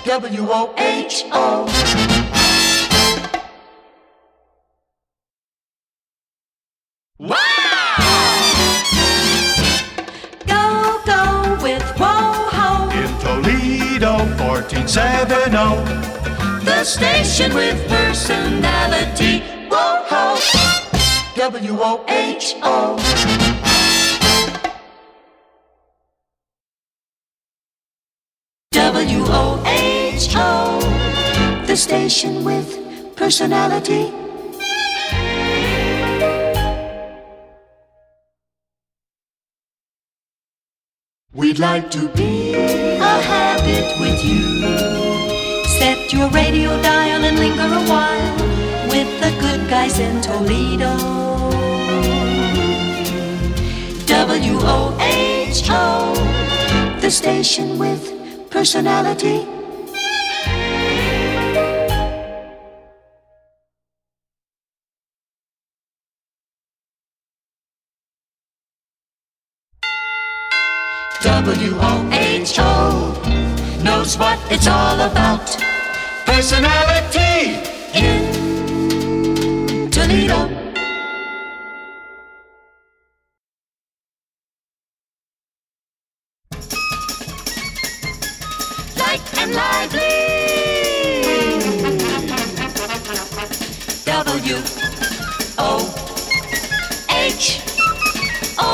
WHO. Wow! Go, go with Whoa-Ho. In Toledo, 1470. The station with personality. Whoa-Ho. WHO. WHO. The station with personality. We'd like to be a habit with you. Set your radio dial and linger a while with the good guys in Toledo. WHO, the station with personality. WHO knows what it's all about. Personality In Toledo. Light and lively. WHO.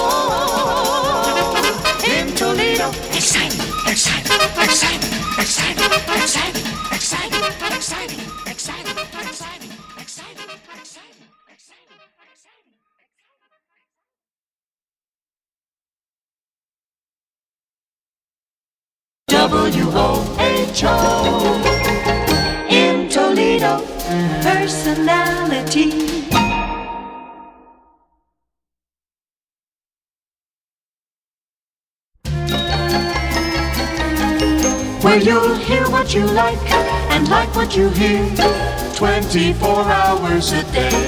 In Toledo. Exciting, exciting, exciting, exciting, exciting, exciting, exciting, exciting, exciting, exciting, exciting, exciting. WHO in Toledo, personality. Where you'll hear what you like and like what you hear 24 hours a day.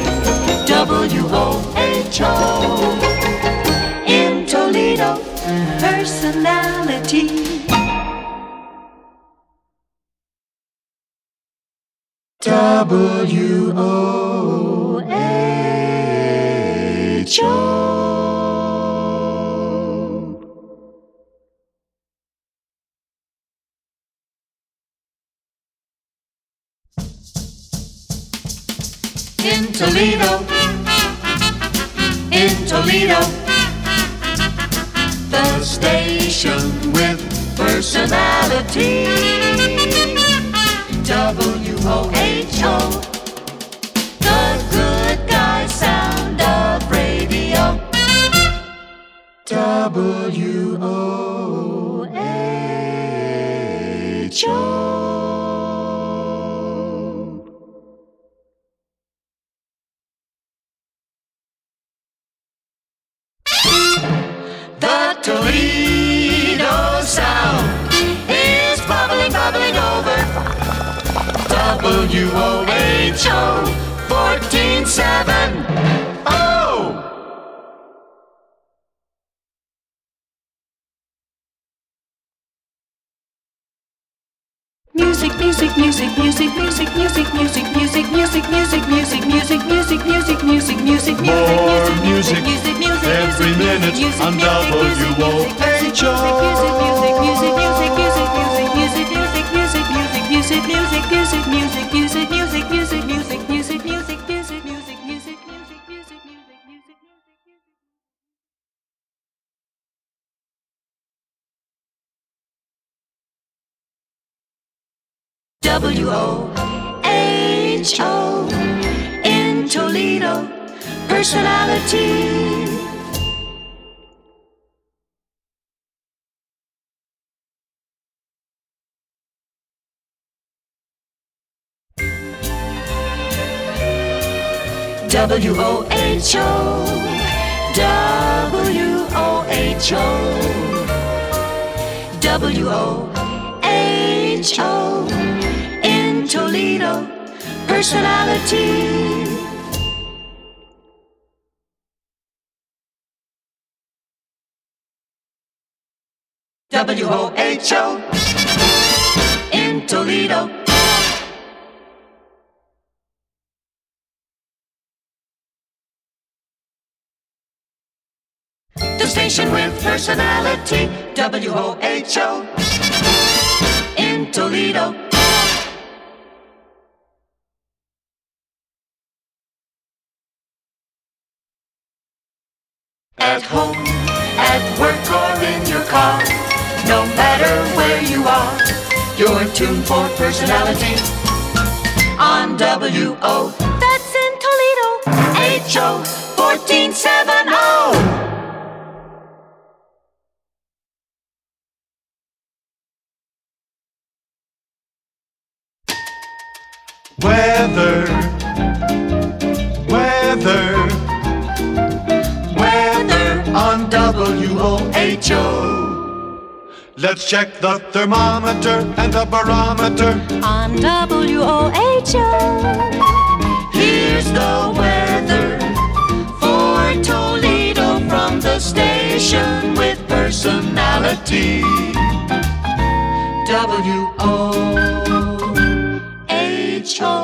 WHO in Toledo, personality. WHO. In Toledo, in Toledo, the station with personality. WHO, the good guy sound of radio. WHO. The Toledo sound is bubbling, bubbling over. WHO 1470. Music, music, music, music, music, music, music, music, music, music, music, music, music, music, music, music, More music every minute on WHO in Toledo, personality. WHO, WHO in Toledo, personality. WHO in the station with personality. WHO in Toledo. At home, at work, or in your car, no matter where you are, you're tuned for personality on WO. That's in Toledo. HO 1470. Weather On WHO. Let's check the thermometer and the barometer On WHO. Here's the weather for Toledo from the station with personality. WHO.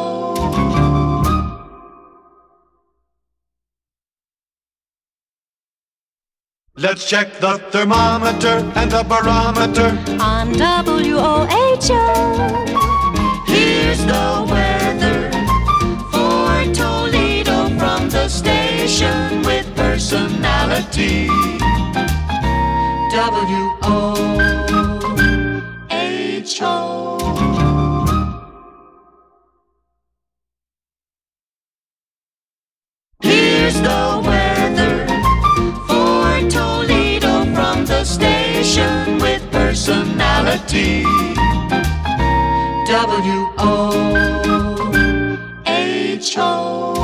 Let's check the thermometer and the barometer On WHO. Here's the weather for Toledo from the station with personality. WHO. Here's the weather for Toledo from the station with personality. WHO.